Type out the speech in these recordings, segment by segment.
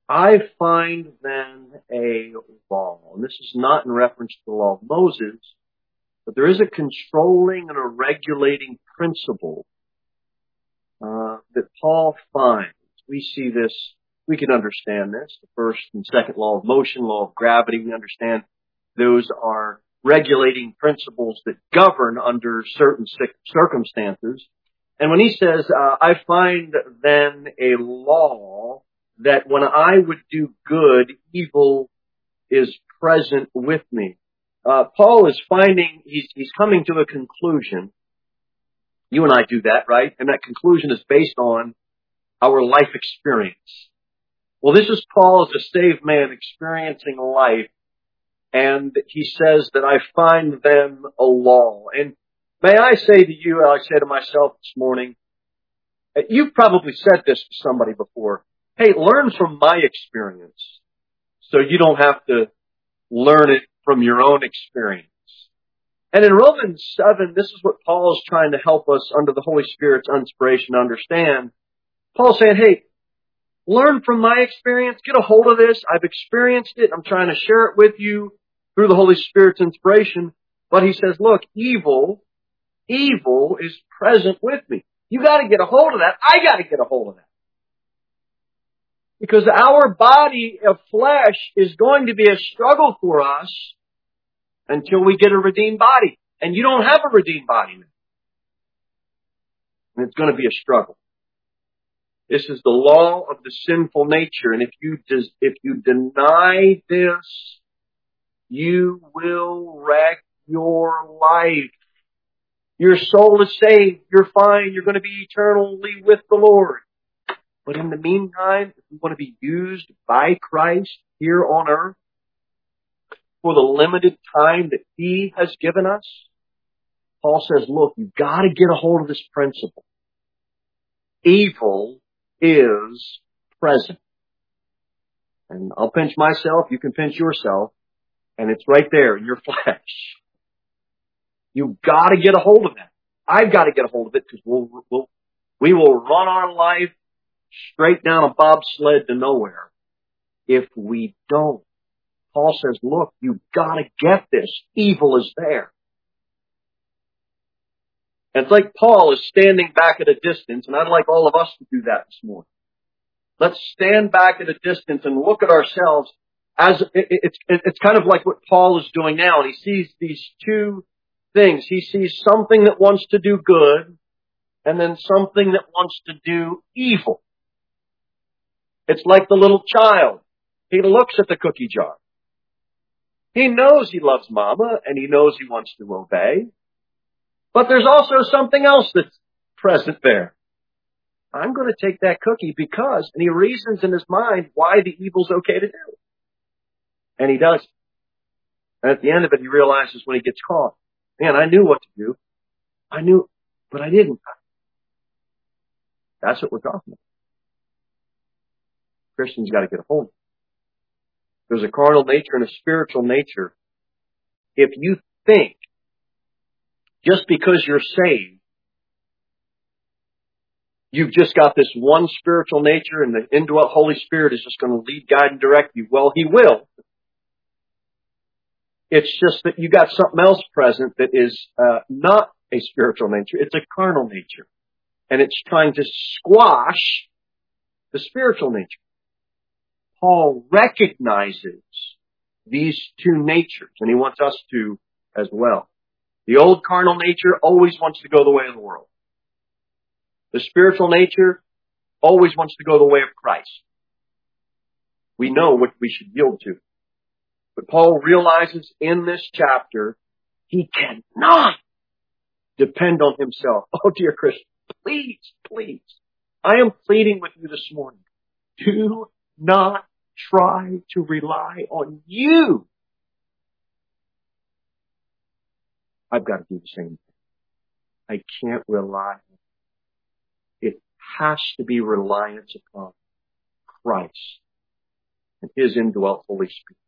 I find then a law, and this is not in reference to the law of Moses, but there is a controlling and a regulating principle that Paul finds. We see this, we can understand this. The first and second law of motion, law of gravity, we understand those are regulating principles that govern under certain circumstances. And when he says, I find then a law that when I would do good, evil is present with me. Paul is finding, he's coming to a conclusion. You and I do that, right? And that conclusion is based on our life experience. Well, this is Paul as a saved man experiencing life. And he says that I find them a law. And may I say to you, I say to myself this morning, you've probably said this to somebody before. Hey, learn from my experience so you don't have to learn it from your own experience. And in Romans 7, this is what Paul is trying to help us under the Holy Spirit's inspiration to understand. Paul's saying, hey, learn from my experience. Get a hold of this. I've experienced it. I'm trying to share it with you through the Holy Spirit's inspiration. But he says, look, evil is present with me. You got to get a hold of that. I got to get a hold of that. Because our body of flesh is going to be a struggle for us until we get a redeemed body. And you don't have a redeemed body. And it's going to be a struggle. This is the law of the sinful nature. And if you deny this, you will wreck your life. Your soul is saved. You're fine. You're going to be eternally with the Lord. But in the meantime, if we want to be used by Christ here on earth for the limited time that He has given us, Paul says, look, you've got to get a hold of this principle. Evil is present. And I'll pinch myself, you can pinch yourself, and it's right there in your flesh. You've got to get a hold of that. I've got to get a hold of it because we will run our life straight down a bobsled to nowhere if we don't. Paul says, look, you've got to get this. Evil is there. And it's like Paul is standing back at a distance, and I'd like all of us to do that this morning. Let's stand back at a distance and look at ourselves as it's kind of like what Paul is doing now, and he sees these two things. He sees something that wants to do good, and then something that wants to do evil. It's like the little child. He looks at the cookie jar. He knows he loves mama, and he knows he wants to obey. But there's also something else that's present there. I'm going to take that cookie because, and he reasons in his mind why the evil's okay to do. And he does. And at the end of it, he realizes when he gets caught, man, I knew what to do. I knew, but I didn't. That's what we're talking about. Christians got to get a hold of it. There's a carnal nature and a spiritual nature. If you think just because you're saved, you've just got this one spiritual nature and the indwelt Holy Spirit is just going to lead, guide, and direct you. Well, He will. It's just that you got something else present that is not a spiritual nature. It's a carnal nature. And it's trying to squash the spiritual nature. Paul recognizes these two natures, and he wants us to as well. The old carnal nature always wants to go the way of the world. The spiritual nature always wants to go the way of Christ. We know what we should yield to. But Paul realizes in this chapter, he cannot depend on himself. Oh, dear Christian, please, please. I am pleading with you this morning. Do not try to rely on you. I've got to do the same thing. I can't rely. It has to be reliance upon Christ and His indwelt Holy Spirit.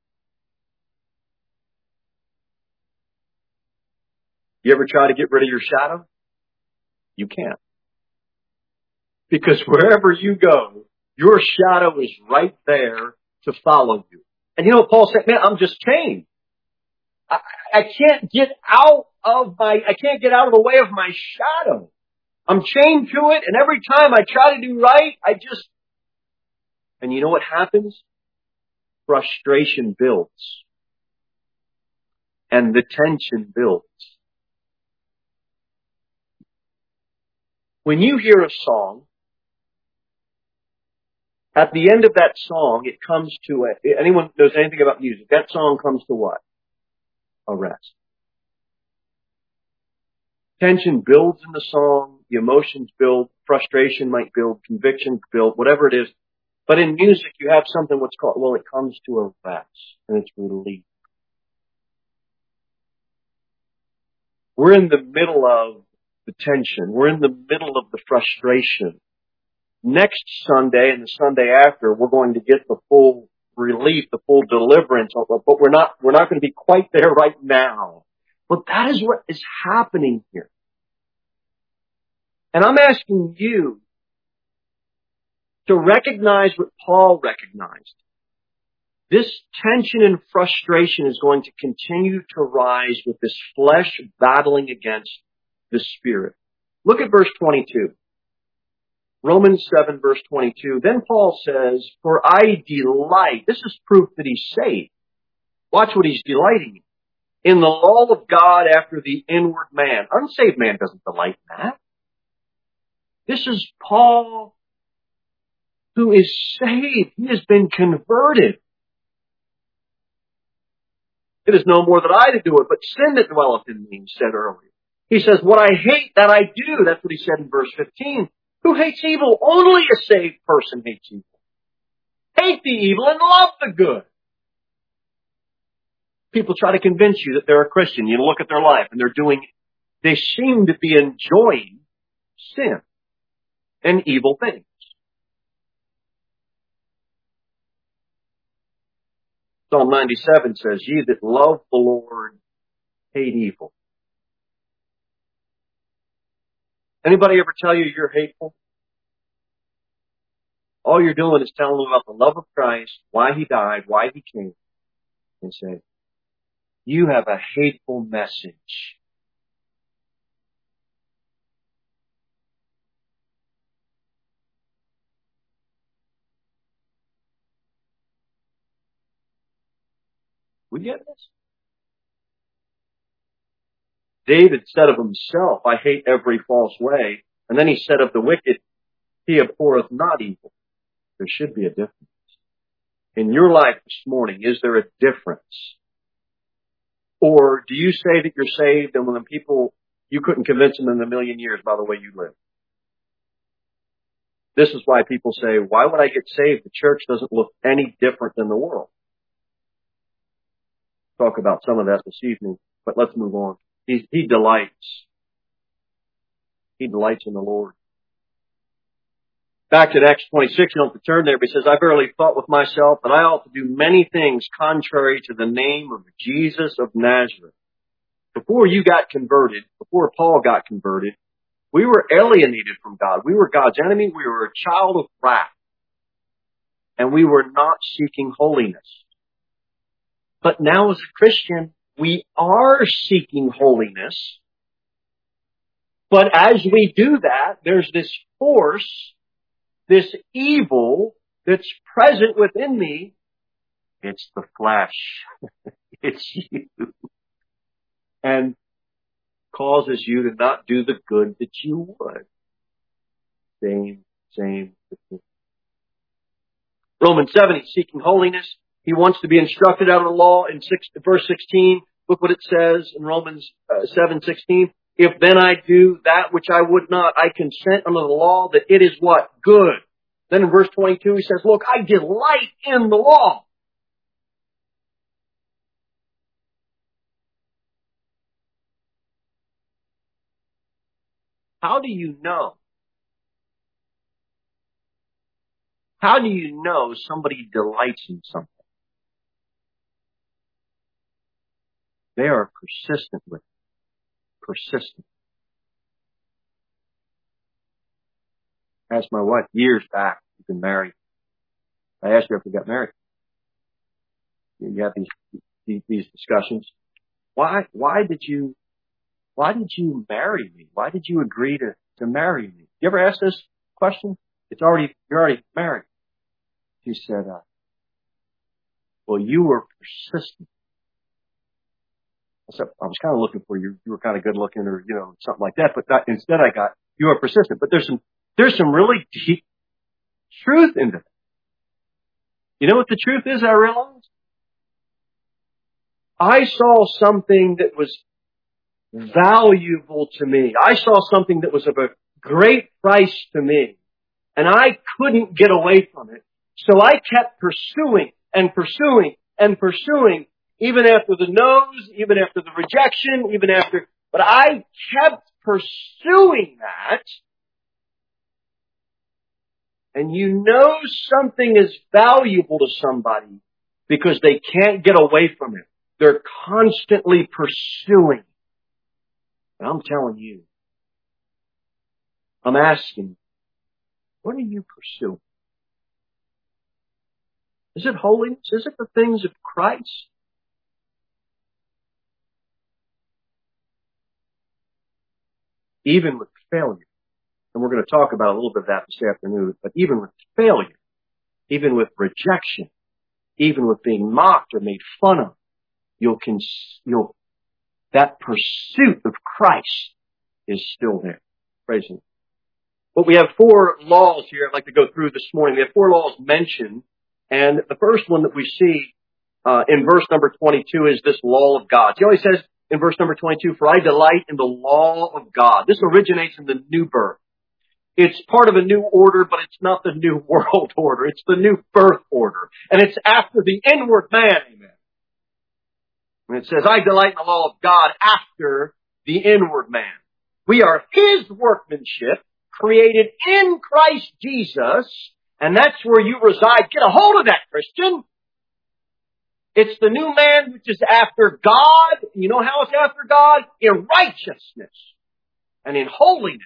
You ever try to get rid of your shadow? You can't. Because wherever you go, Your shadow is right there to follow you. And you know what Paul said? Man, I'm just chained. I can't get out of the way of my shadow. I'm chained to it, and every time I try to do right, and you know what happens? Frustration builds. And the tension builds. When you hear a song, at the end of that song, it comes to anyone knows anything about music, that song comes to what? A rest. Tension builds in the song, the emotions build, frustration might build, conviction build, whatever it is. But in music, you have something it comes to a rest, and it's relief. We're in the middle of the tension. We're in the middle of the frustration. Next Sunday and the Sunday after, we're going to get the full relief, the full deliverance, but we're not going to be quite there right now. But that is what is happening here. And I'm asking you to recognize what Paul recognized. This tension and frustration is going to continue to rise with this flesh battling against the spirit. Look at verse 22. Romans 7 verse 22. Then Paul says, for I delight. This is proof that he's saved. Watch what he's delighting in the law of God after the inward man. Unsaved man doesn't delight in that. This is Paul who is saved. He has been converted. It is no more that I to do it, but sin that dwelleth in me, he said earlier. He says, what I hate, that I do. That's what he said in verse 15. Who hates evil? Only a saved person hates evil. Hate the evil and love the good. People try to convince you that they're a Christian. You look at their life and they seem to be enjoying sin and evil things. Psalm 97 says, ye that love the Lord hate evil. Anybody ever tell you you're hateful? All you're doing is telling them about the love of Christ, why he died, why he came, and say, you have a hateful message. We get this? David said of himself, I hate every false way. And then he said of the wicked, he abhorreth not evil. There should be a difference. In your life this morning, is there a difference? Or do you say that you're saved and when people, you couldn't convince them in a million years by the way you live? This is why people say, why would I get saved? The church doesn't look any different than the world. Talk about some of that this evening, but let's move on. He delights. He delights in the Lord. Back to Acts 26, you don't have to turn there, but he says, I verily thought with myself that I ought to do many things contrary to the name of Jesus of Nazareth. Before you got converted, before Paul got converted, we were alienated from God. We were God's enemy. We were a child of wrath. And we were not seeking holiness. But now as a Christian, we are seeking holiness. But as we do that, there's this force, this evil that's present within me. It's the flesh. It's you. And causes you to not do the good that you would. Same. Romans 7, he's seeking holiness. He wants to be instructed out of the law in verse 16. Look what it says in Romans 7:16. If then I do that which I would not, I consent under the law that it is what? Good. Then in verse 22 he says, look, I delight in the law. How do you know? How do you know somebody delights in something? They are persistent with it. Persistent. I asked my wife years back, we've been married, I asked you after we got married. You have these discussions. Why did you marry me? Why did you agree to marry me? You ever ask this question? You're already married. She said, well, you were persistent. I was kind of looking for you. You were kind of good looking or, something like that. But instead I got, you were persistent. But there's some really deep truth into it. You know what the truth is, I realized? I saw something that was valuable to me. I saw something that was of a great price to me. And I couldn't get away from it. So I kept pursuing and pursuing and pursuing, even after the no's, even after the rejection, but I kept pursuing that. And something is valuable to somebody because they can't get away from it. They're constantly pursuing. And I'm telling you, I'm asking, what are you pursuing? Is it holiness? Is it the things of Christ? Even with failure. And we're going to talk about a little bit of that this afternoon, but even with failure, even with rejection, even with being mocked or made fun of, that pursuit of Christ is still there. Praise Him. But we have 4 laws here I'd like to go through this morning. We have 4 laws mentioned, and the first one that we see in verse number 22 is this law of God. He always says in verse number 22, for I delight in the law of God. This originates in the new birth. It's part of a new order, but it's not the new world order. It's the new birth order. And it's after the inward man. Amen. And it says, I delight in the law of God after the inward man. We are His workmanship, created in Christ Jesus, and that's where you reside. Get a hold of that, Christian. It's the new man which is after God. You know how it's after God? In righteousness and in holiness.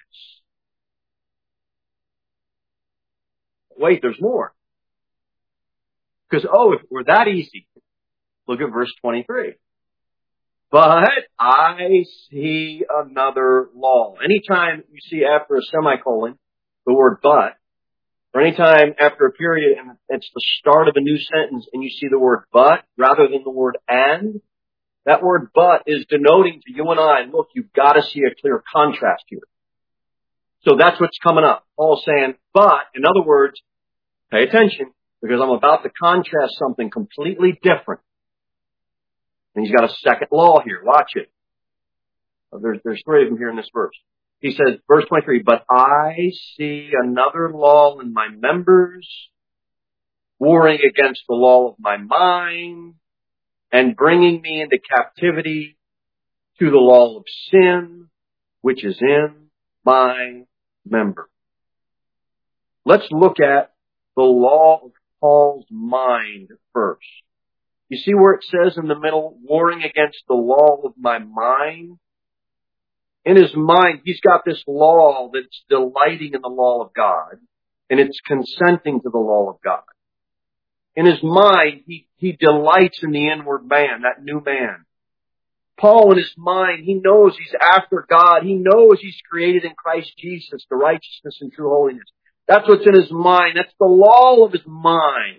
Wait, there's more. Because, if it were that easy, look at verse 23. But I see another law. Anytime you see after a semicolon the word but, or anytime after a period and it's the start of a new sentence and you see the word but rather than the word and, that word but is denoting to you and I, look, you've got to see a clear contrast here. So that's what's coming up. Paul's saying, but, in other words, pay attention, because I'm about to contrast something completely different. And he's got a second law here. Watch it. There's 3 of them here in this verse. He says, verse 23, but I see another law in my members, warring against the law of my mind, and bringing me into captivity to the law of sin, which is in my member. Let's look at the law of Paul's mind first. You see where it says in the middle, warring against the law of my mind? In his mind, he's got this law that's delighting in the law of God, and it's consenting to the law of God. In his mind, he delights in the inward man, that new man. Paul, in his mind, he knows he's after God. He knows he's created in Christ Jesus, the righteousness and true holiness. That's what's in his mind. That's the law of his mind.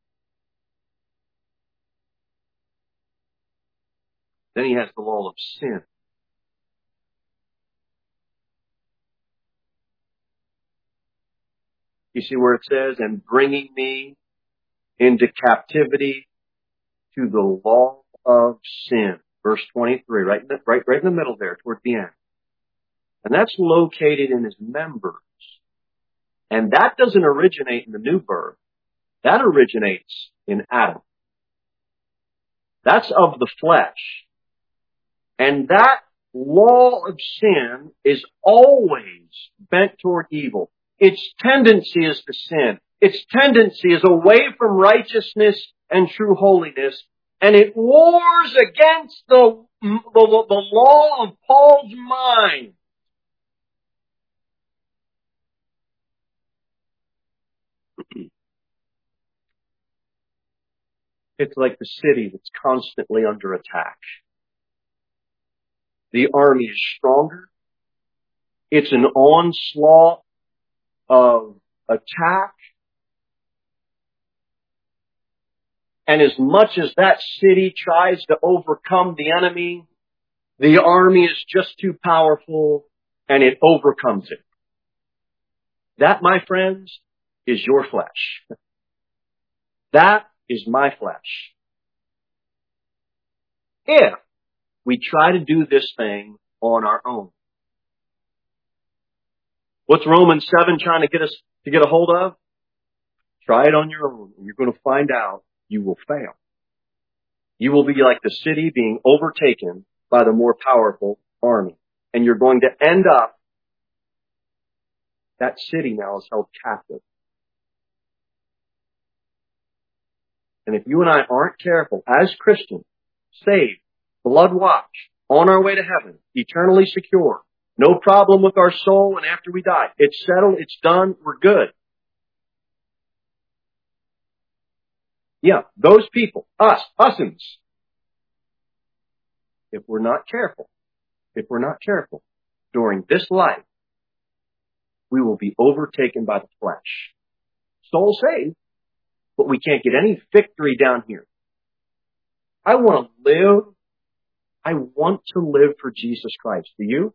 Then he has the law of sin. You see where it says, and bringing me into captivity to the law of sin. Verse 23, right in the middle there, toward the end. And that's located in his members. And that doesn't originate in the new birth. That originates in Adam. That's of the flesh. And that law of sin is always bent toward evil. Its tendency is to sin. Its tendency is away from righteousness and true holiness. And it wars against the law of Paul's mind. It's like the city that's constantly under attack. The army is stronger. It's an onslaught of attack. And as much as that city tries to overcome the enemy, the army is just too powerful and it overcomes it. That, my friends, is your flesh. That is my flesh. If we try to do this thing on our own. What's Romans 7 trying to get us to get a hold of? Try it on your own, and you're going to find out you will fail. You will be like the city being overtaken by the more powerful army. And you're going to end up, that city now is held captive. And if you and I aren't careful, as Christians, saved, blood washed, on our way to heaven, eternally secure, no problem with our soul, and after we die, it's settled, it's done, we're good. Yeah, those people, usins. If we're not careful, during this life, we will be overtaken by the flesh. Soul saved, but we can't get any victory down here. I want to live for Jesus Christ. Do you?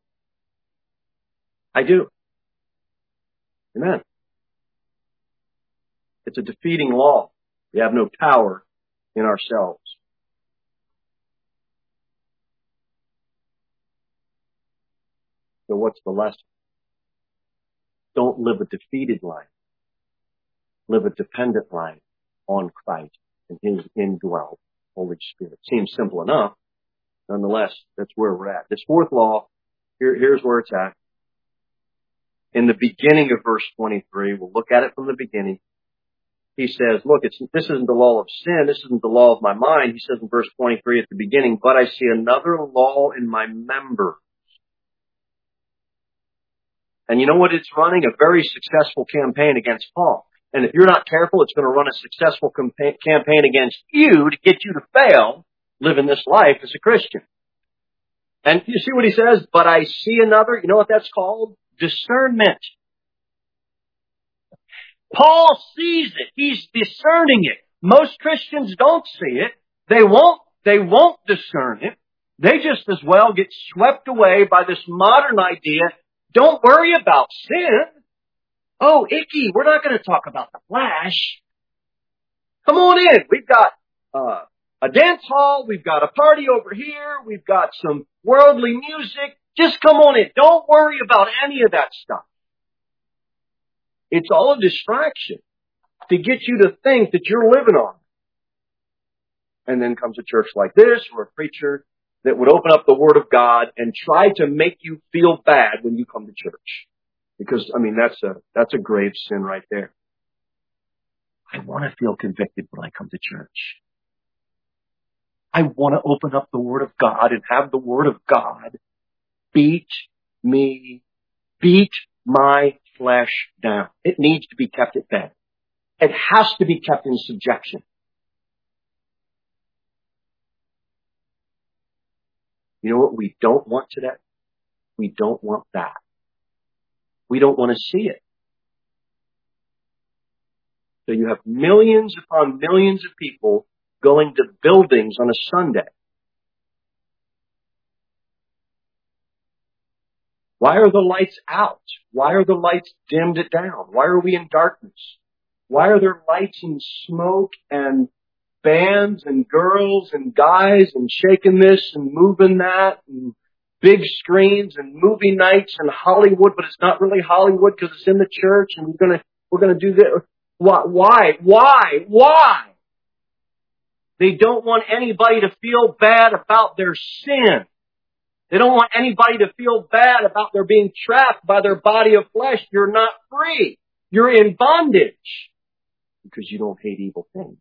I do. Amen. It's a defeating law. We have no power in ourselves. So what's the lesson? Don't live a defeated life. Live a dependent life on Christ and His indwelt Holy Spirit. Seems simple enough. Nonetheless, that's where we're at. This fourth law, here's where it's at. In the beginning of verse 23, we'll look at it from the beginning. He says, look, this isn't the law of sin. This isn't the law of my mind. He says in verse 23 at the beginning, but I see another law in my members. And you know what it's running? A very successful campaign against Paul. And if you're not careful, it's going to run a successful campaign against you to get you to fail living this life as a Christian. And you see what he says? But I see another, you know what that's called? Discernment. Paul sees it. He's discerning it. Most Christians don't see it. They won't discern it. They just as well get swept away by this modern idea. Don't worry about sin. Oh, icky. We're not going to talk about the flesh. Come on in. We've got a dance hall. We've got a party over here. We've got some worldly music. Just come on in. Don't worry about any of that stuff. It's all a distraction to get you to think that you're living on it. And then comes a church like this or a preacher that would open up the Word of God and try to make you feel bad when you come to church. Because, that's a grave sin right there. I want to feel convicted when I come to church. I want to open up the Word of God and have the Word of God beat my flesh down. It needs to be kept at bay. It has to be kept in subjection. You know what we don't want today? We don't want that. We don't want to see it. So you have millions upon millions of people going to buildings on a Sunday. Why are the lights out? Why are the lights dimmed down? Why are we in darkness? Why are there lights and smoke and bands and girls and guys and shaking this and moving that and big screens and movie nights and Hollywood, but it's not really Hollywood because it's in the church and we're gonna do this. Why? They don't want anybody to feel bad about their sin. They don't want anybody to feel bad about their being trapped by their body of flesh. You're not free. You're in bondage because you don't hate evil things.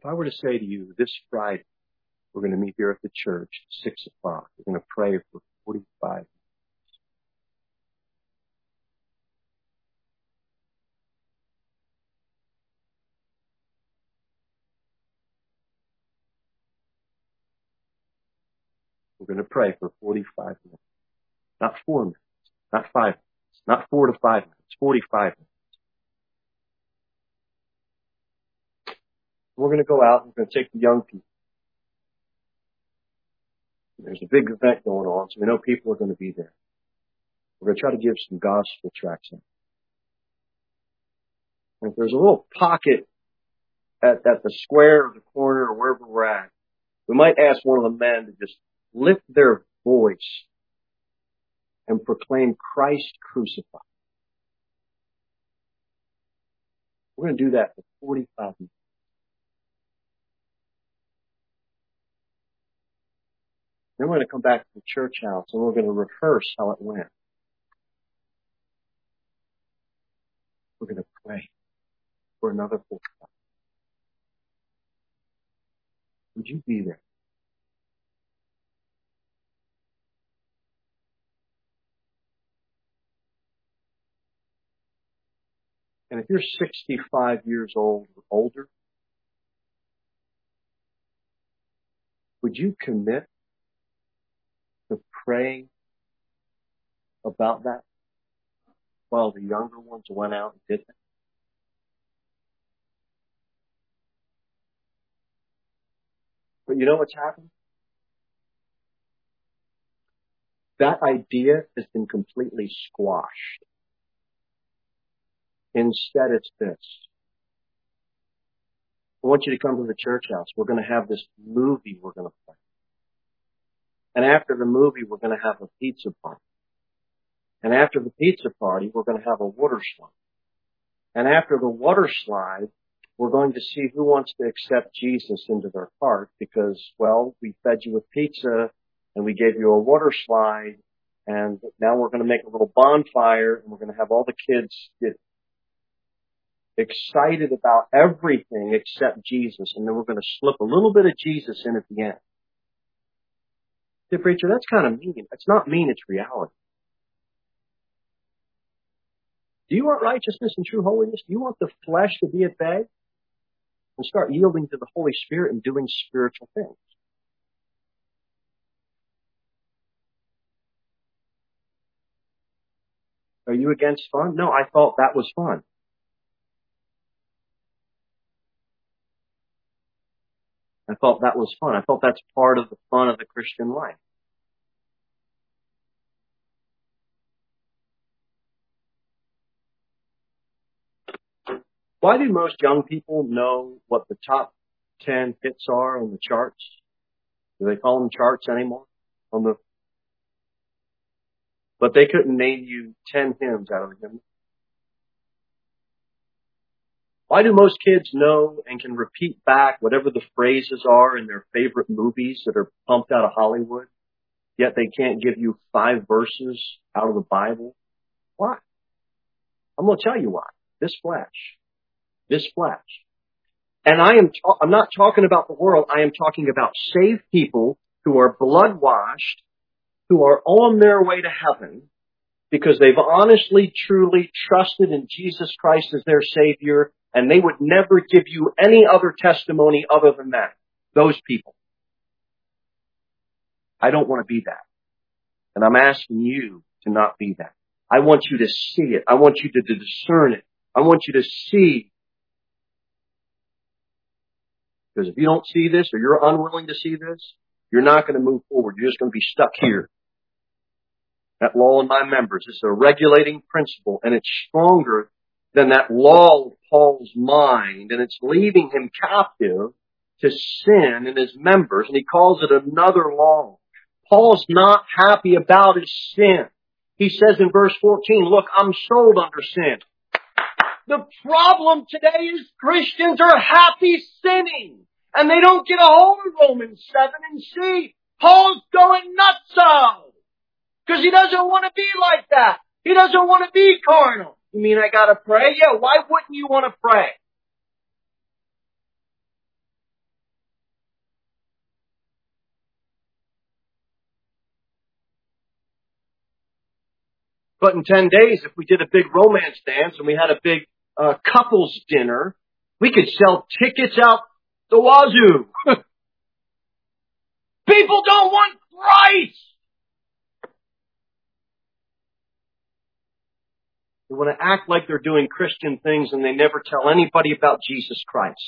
If I were to say to you, this Friday, we're going to meet here at the church at 6 o'clock. We're going to pray for 45 minutes. We're going to pray for 45 minutes. Not 4 minutes. Not 5 minutes. Not 4 to 5 minutes. 45 minutes. We're going to go out. We're going to take the young people. There's a big event going on, so we know people are going to be there. We're going to try to give some gospel tracts in. And if there's a little pocket at the square or the corner or wherever we're at, we might ask one of the men to just lift their voice and proclaim Christ crucified. We're going to do that for 45 minutes. Then we're going to come back to the church house and we're going to rehearse how it went. We're going to pray for another 45. Would you be there? And if you're 65 years old or older, would you commit to praying about that while the younger ones went out and did that? But you know what's happened? That idea has been completely squashed. Instead, it's this. I want you to come to the church house. We're going to have this movie we're going to play. And after the movie, we're going to have a pizza party. And after the pizza party, we're going to have a water slide. And after the water slide, we're going to see who wants to accept Jesus into their heart because, well, we fed you with pizza and we gave you a water slide and now we're going to make a little bonfire and we're going to have all the kids get excited about everything except Jesus, and then we're going to slip a little bit of Jesus in at the end. Say, preacher, that's kind of mean. It's not mean, it's reality. Do you want righteousness and true holiness? Do you want the flesh to be at bay? And start yielding to the Holy Spirit and doing spiritual things. Are you against fun? No, I thought that was fun. I thought that was fun. I thought that's part of the fun of the Christian life. Why do most young people know what the top 10 hits are on the charts? Do they call them charts anymore? But they couldn't name you 10 hymns out of the hymn. Why do most kids know and can repeat back whatever the phrases are in their favorite movies that are pumped out of Hollywood, yet they can't give you 5 verses out of the Bible? Why? I'm going to tell you why. This flesh. And I'm not talking about the world. I am talking about saved people who are blood washed, who are on their way to heaven because they've honestly, truly trusted in Jesus Christ as their Savior, and they would never give you any other testimony other than that. Those people. I don't want to be that. And I'm asking you to not be that. I want you to see it. I want you to discern it. I want you to see. Because if you don't see this or you're unwilling to see this, you're not going to move forward. You're just going to be stuck here. That law in my members is a regulating principle, and it's stronger than that law of Paul's mind, and it's leading him captive to sin in his members, and he calls it another law. Paul's not happy about his sin. He says in verse 14, look, I'm sold under sin. The problem today is Christians are happy sinning, and they don't get a hold of Romans 7 and see Paul's going nuts because he doesn't want to be like that. He doesn't want to be carnal. You mean I got to pray? Yeah, why wouldn't you want to pray? But in 10 days, if we did a big romance dance and we had a big couples dinner, we could sell tickets out the wazoo. People don't want Christ. They want to act like they're doing Christian things and they never tell anybody about Jesus Christ.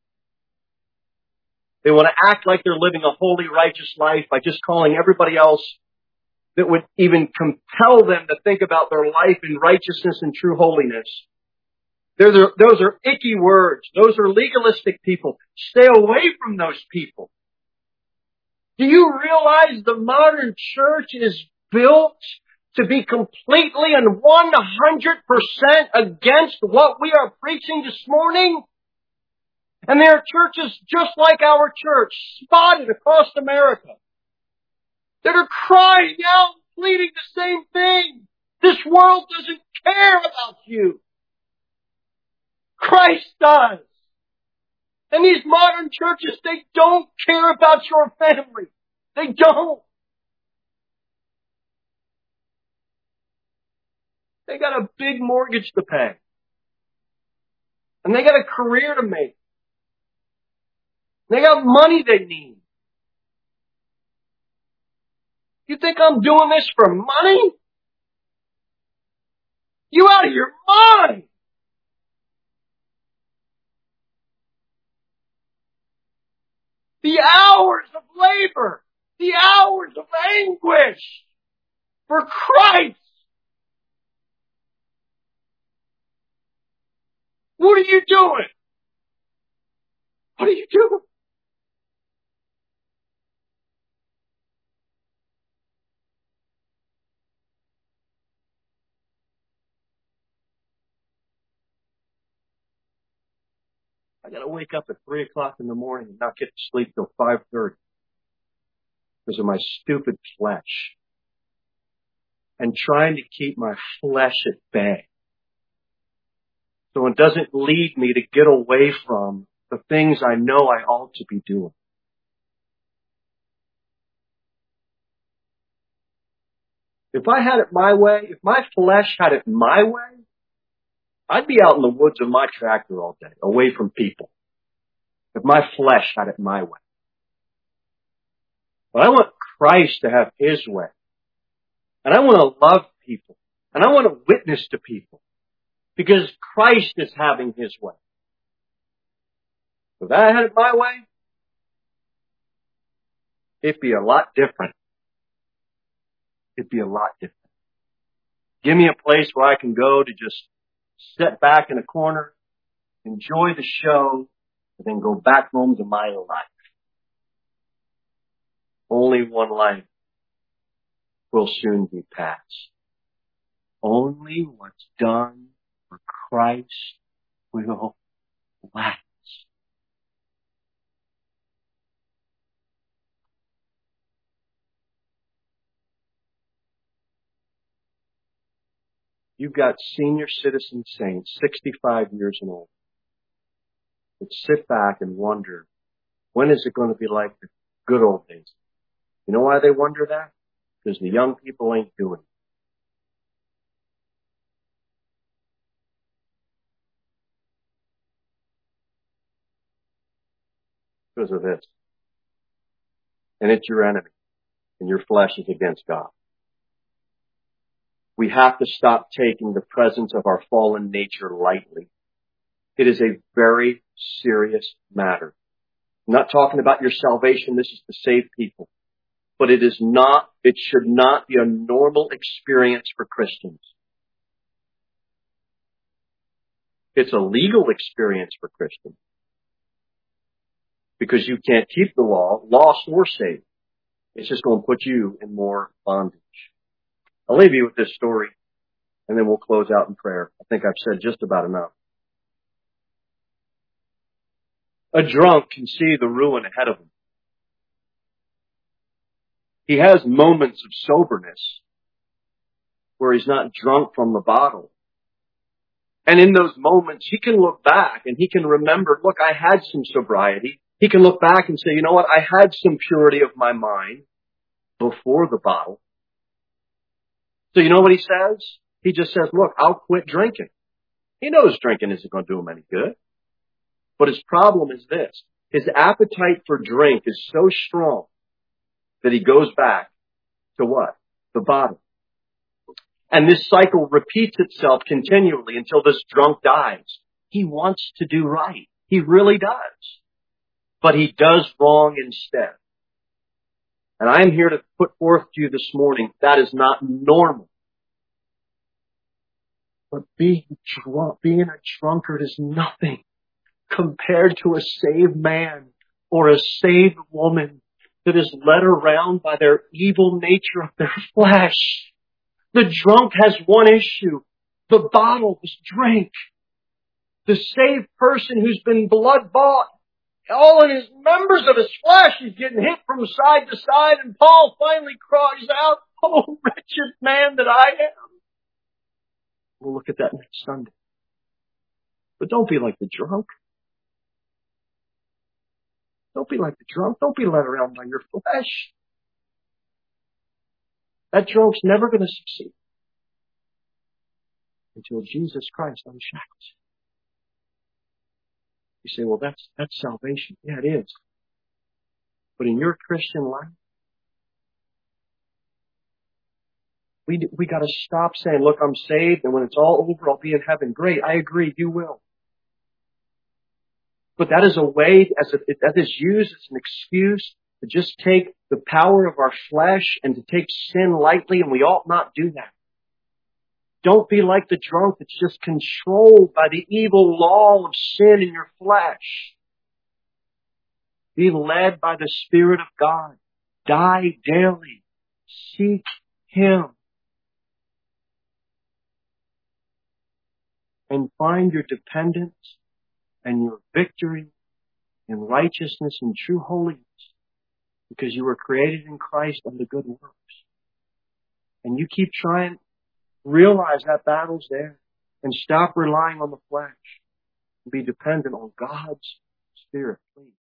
They want to act like they're living a holy, righteous life by just calling everybody else that would even compel them to think about their life in righteousness and true holiness. Those are icky words. Those are legalistic people. Stay away from those people. Do you realize the modern church is built to be completely and 100% against what we are preaching this morning? And there are churches just like our church, spotted across America, that are crying out, pleading the same thing. This world doesn't care about you. Christ does. And these modern churches, they don't care about your family. They don't. They got a big mortgage to pay. And they got a career to make. They got money they need. You think I'm doing this for money? You out of your mind! The hours of labor, the hours of anguish for Christ. What are you doing? What are you doing? I got to wake up at 3 o'clock in the morning and not get to sleep till 5:30 because of my stupid flesh and trying to keep my flesh at bay so it doesn't lead me to get away from the things I know I ought to be doing. If I had it my way, if my flesh had it my way, I'd be out in the woods of my tractor all day, away from people. If my flesh had it my way. But I want Christ to have His way. And I want to love people. And I want to witness to people. Because Christ is having His way. If I had it my way, it'd be a lot different. It'd be a lot different. Give me a place where I can go to just sit back in a corner, enjoy the show, and then go back home to my life. Only one life will soon be past. Only what's done for Christ will last. You've got senior citizen saints, 65 years and older, that sit back and wonder, when is it going to be like the good old days? You know why they wonder that? Because the young people ain't doing it. Because of this. And it's your enemy. And your flesh is against God. We have to stop taking the presence of our fallen nature lightly. It is a very serious matter. I'm not talking about your salvation. This is to save people. But it should not be a normal experience for Christians. It's a legal experience for Christians. Because you can't keep the law, lost or saved. It's just going to put you in more bondage. I'll leave you with this story, and then we'll close out in prayer. I think I've said just about enough. A drunk can see the ruin ahead of him. He has moments of soberness where he's not drunk from the bottle. And in those moments, he can look back and he can remember, look, I had some sobriety. He can look back and say, you know what? I had some purity of my mind before the bottle. So you know what he says? He just says, look, I'll quit drinking. He knows drinking isn't going to do him any good. But his problem is this. His appetite for drink is so strong that he goes back to what? The bottle. And this cycle repeats itself continually until this drunk dies. He wants to do right. He really does. But he does wrong instead. And I am here to put forth to you this morning, that is not normal. But being a drunkard is nothing compared to a saved man or a saved woman that is led around by their evil nature of their flesh. The drunk has one issue. The bottle is drink. The saved person who's been blood bought, all in his members of his flesh, he's getting hit from side to side, and Paul finally cries out, "Oh, wretched man that I am." We'll look at that next Sunday. But don't be like the drunk. Don't be like the drunk. Don't be led around by your flesh. That drunk's never going to succeed until Jesus Christ unshackles. You say, well, that's salvation. Yeah, it is. But in your Christian life, we got to stop saying, look, I'm saved, and when it's all over, I'll be in heaven. Great, I agree, you will. But that is a way, that is used as an excuse to just take the power of our flesh and to take sin lightly, and we ought not do that. Don't be like the drunk that's just controlled by the evil law of sin in your flesh. Be led by the Spirit of God. Die daily. Seek Him. And find your dependence and your victory in righteousness and true holiness, because you were created in Christ unto good works. And you keep trying, realize that battle's there, and stop relying on the flesh and be dependent on God's Spirit, please.